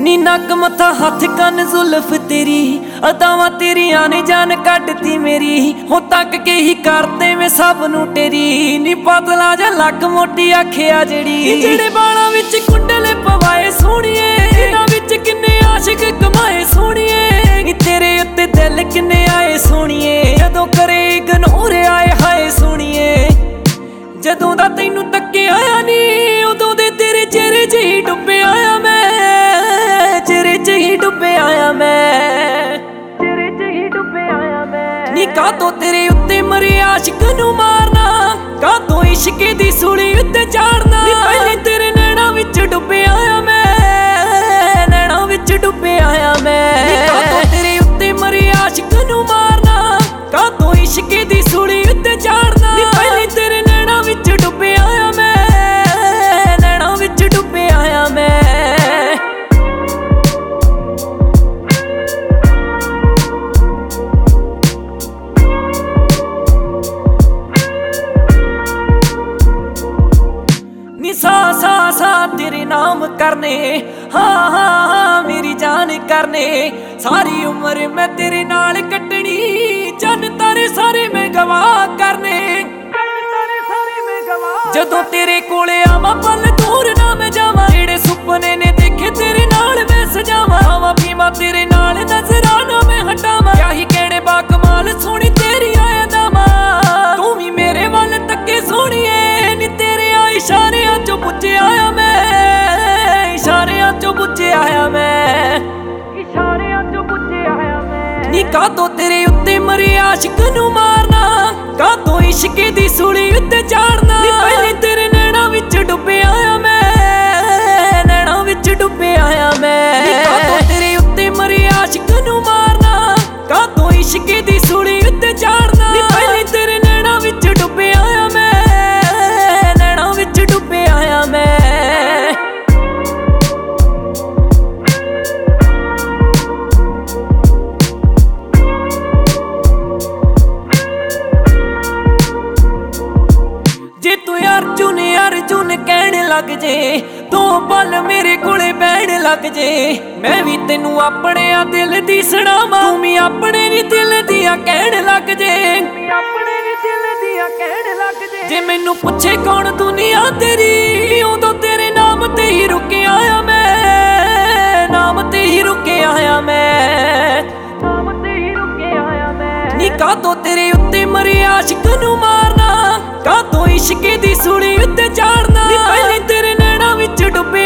ਨੀ ਨੱਕ ਮੱਥਾ ਹੱਥ ਕੰਨ ਜ਼ੁਲਫ ਤੇਰੀ ਅਦਾਵਾਂ ਤੇਰੀਆਂ ਨੇ ਜਾਨ ਕੱਢਤੀ ਮੇਰੀ ਹੋ ਤੱਕ ਕੇ ਹੀ ਕਰਦੇ ਮੈਂ ਸਭ ਨੂੰ ਤੇਰੀ ਨੀ ਪਤਲਾ ਜਾਂ ਲੱਕ ਮੋਟੀ ਆਖਿਆ ਜਿਹੜੀ ਜਿਹੜੇ ਬਾਲਾਂ ਵਿੱਚ ਕੁੰਡਲੇ ਪਵਾਏ ਸੋਹਣੀਏ ਇਹਨਾਂ ਵਿੱਚ ਕਿੰਨੇ ਆਸ਼ਿਕ ਕਮਾਏ ਸੋਹਣੀਏ ਨੀ ਤੇਰੇ ਉੱਤੇ ਦਿਲ ਕਿੰਨੇ ਆਏ ਸੋਹਣੀਏ ਜਦੋਂ ਕਰੇ ਇਗਨੋਰ ਆਏ ਹਾਏ ਸੋਹਣੀਏ ਜਦੋਂ ਦਾ ਤੈਨੂੰ ਤੱਕਿਆ ਆਇਆ ਨੀ ਉਦੋਂ ਦੇ ਤੇਰੇ ਚਿਹਰੇ 'ਚ ਹੀ ਡੁੱਬਿਆ ਆ ਮੈਂ ਚਿਹਰੇ 'ਚ ਹੀ ਡੁੱਬਿਆ ਆ ਮੈਂ ਚਿਹਰੇ 'ਚ ਹੀ ਡੁੱਬਿਆ ਆ ਮੈਂ ਨੀ ਕਾਹਤੋਂ ਤੇਰੇ ਉੱਤੇ ਮਰੇ ਆਸ਼ਿਕ ਨੂੰ ਮਾਰਨਾ ਕਾਹਤੋਂ ਇਸ਼ਕੇ ਦੀ ਸੂਲੀ ਉੱਤੇ ਚਾੜਨਾ ਨੀ ਪਹਿਲੇ ਤੇਰੇ ਨੈਣਾਂ ਵਿੱਚ ਡੁੱਬਿਆ ਆ ਮੈਂ ਨੈਣਾਂ ਵਿੱਚ ਡੁੱਬਿਆ ਆ ਮੈਂ ਨੀ ਕਾਹਤੋਂ ਤੇਰੇ ਉੱਤੇ ਮਰੇ ਆਸ਼ਿਕ ਨੂੰ ਮਾਰਨਾ ਕਾਹਤੋਂ ਇਸ਼ਕੇ ਦੀ ਸੂਲੀ ਉੱਤੇ ਚਾੜਨਾ ਨੀ ਪਹਿਲੇ ਤੇਰੇ ਨੈਣਾਂ ਵਿੱਚ ਡੁੱਬਿਆ ਆ ਮੈਂ ਨੈਣਾਂ ਵਿੱਚ ਡੁੱਬਿਆ ਆ ਮੈਂ ਨੀ ਸਾ ਤੇਰੇ ਨਾਮ ਕਰਨੇ ਹਾਂ ਹਾਂ ਹਾਂ ਮੇਰੀ ਜਾਨ ਕਰਨੇ ਸਾਰੀ ਉਮਰ ਮੈਂ ਤੇਰੇ ਨਾਲ ਕੱਟਣੀ ਚੰਨ ਤਾਰੇ ਸਾਰੇ ਮੈਂ ਗਵਾਹ ਕਰਨੇ ਜਦੋਂ ਤੇਰੇ ਕੋਲੇ ਆਵਾਂ ਪਲ ਦੂਰ ਨਾ ਮੈਂ ਜਾਵਾਂ ਜਿਹੜੇ ਸੁਪਨੇ ਨੇ ਦੇਖੇ ਤੇਰੇ ਨਾਲ ਮੈਂ ਸਜਾਵਾਂ ਆਵਾਂ ਪੀਵਾਂ ਤੇਰੇ ਨਾਲ ਨਜ਼ਰਾਂ ਨਾ ਮੈਂ ਹਟਾਵਾਂ ਕਿਆ ਹੀ ਕਹਿਣੇ ਬਾ ਕਮਾਲ ਸੋਹਣੀ ਤੇਰੀ ਆਇਆ ਦਾਵਾਂ ਤੂੰ ਵੀ ਮੇਰੇ ਵੱਲ ਤੱਕੇ ਸੋਹਣੀਏ ਨੀ ਤੇਰੇ ਆ ਇਸ਼ਾਰਿਆਂ ਚੋਂ ਪੁੱਛਿਆ ਆ ਮੈਂ ਇਸ਼ਾਰਿਆਂ ਚੋਂ ਪੁੱਛਿਆ ਆ ਮੈਂ ਇਸ਼ਾਰਿਆਂ ਚੋਂ ਪੁੱਛਿਆ ਆ ਮੈਂ ਨੀ ਕਾਹਤੋਂ ਤੇਰੇ ਉੱਤੇ ਮਰੇ ਆਸ਼ਿਕ ਨੂੰ ਮਾਰਨਾ ਕਾਹਤੋਂ ਇਸ਼ਕੇ ਦੀ ਸੂਲੀ ਉੱਤੇ ਚਾੜਨਾ ਨੀ ਪਹਿਲੇ ਤੇਰੇ ਨੈਣਾਂ ਵਿੱਚ ਡੁੱਬਿਆ ਆ ਮੈਂ ਨੈਣਾਂ ਵਿੱਚ ਡੁੱਬਿਆ ਆ ਮੈਂ ਨੀ ਕਾਹਤੋਂ ਤੇਰੇ ਉੱਤੇ ਮਰੇ ਆਸ਼ਿਕ ਨੂੰ ਮਾਰਨਾ ਕਾਹਤੋਂ ਇਸ਼ਕੇ ਦੀ ਸੂਲੀ ਉੱਤੇ ਚਾੜਨਾ ਨੀ ਪਹਿਲੇ ਤੇਰੇ ਨੈਣਾਂ ਵਿੱਚ ਡੁੱਬਿਆ ਆ ਮੈਂ ਨੈਣਾਂ ਵਿੱਚ ਡੁੱਬਿਆ ਆ ਮੈਂ ਜੇ ਤੂੰ ਅਰਜੁਨ ਕਹਿਣ ਲੱਗ ਜੇ ਤੂੰ ਪਲ ਮੇਰੇ ਕੋਲੇ ਬਹਿਣ ਲੱਗ ਜੇ ਮੈਂ ਵੀ ਤੈਨੂੰ ਆਪਣੇ ਆ ਦਿਲ ਦੀ ਸੁਣਾਵਾਂ ਤੂੰ ਵੀ ਆਪਣੇ ਨੀ ਦਿਲ ਦੀਆਂ ਕਹਿਣ ਲੱਗ ਜੇ ਆਪਣੇ ਨੀ ਦਿਲ ਦੀਆਂ ਕਹਿਣ ਲੱਗ ਜੇ ਮੈਨੂੰ ਪੁੱਛੇ ਕੌਣ ਦੁਨੀਆ ਤੇਰੀ ਉਦੋਂ ਤੇਰੇ ਨਾਮ ਤੇ ਹੀ ਰੁਕਿਆ ਆ ਮੈਂ ਨਾਮ ਤੇ ਹੀ ਰੁਕਿਆ ਆ ਮੈਂ ਨਾਮ ਤੇ ਹੀ ਰੁਕਿਆ ਆ ਮੈਂ ਨੀ ਕਾਹਤੋਂ ਤੇਰੇ ਉੱਤੇ ਮਰੇ ਆਸ਼ਿਕ ਨੂੰ ਮਾਰਨਾ ਕਾਹਤੋਂ ਇਸ਼ਕੇ ਦੀ ਸੂਲੀ ਉੱਤੇ ਚਾੜਨਾ ਨੀ ਪਹਿਲੇ ਤੇਰੇ ਨੈਣਾਂ ਵਿੱਚ ਡੁੱਬੇ